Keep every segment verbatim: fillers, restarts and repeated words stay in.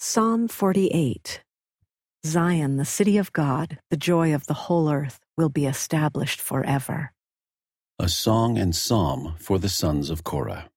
Psalm forty-eight. Zion, the city of God, the joy of the whole earth, will be established forever. A song and psalm for the sons of Korah.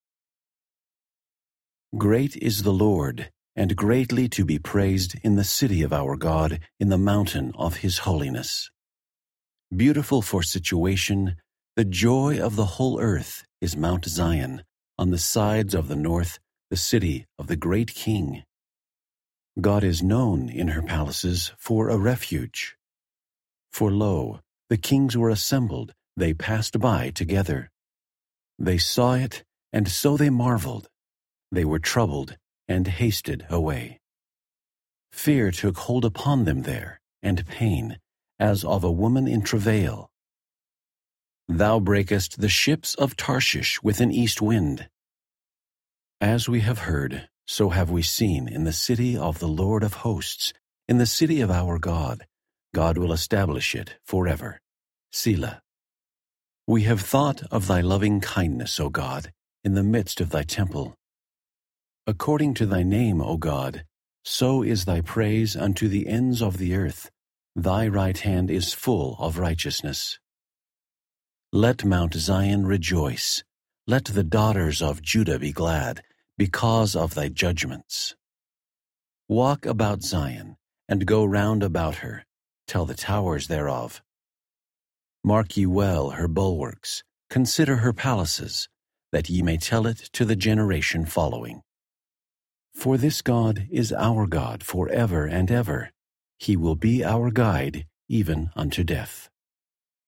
Great is the Lord, and greatly to be praised in the city of our God, in the mountain of his holiness. Beautiful for situation, the joy of the whole earth is Mount Zion, on the sides of the north, the city of the great King. God is known in her palaces for a refuge. For lo, the kings were assembled, they passed by together. They saw it, and so they marveled. They were troubled, and hasted away. Fear took hold upon them there, and pain, as of a woman in travail. Thou breakest the ships of Tarshish with an east wind. As we have heard, so have we seen in the city of the Lord of hosts, in the city of our God. God will establish it forever. Selah. We have thought of thy loving kindness, O God, in the midst of thy temple. According to thy name, O God, so is thy praise unto the ends of the earth. Thy right hand is full of righteousness. Let Mount Zion rejoice. Let the daughters of Judah be glad, because of thy judgments. Walk about Zion, and go round about her, tell the towers thereof. Mark ye well her bulwarks, consider her palaces, that ye may tell it to the generation following. For this God is our God for ever and ever. He will be our guide even unto death.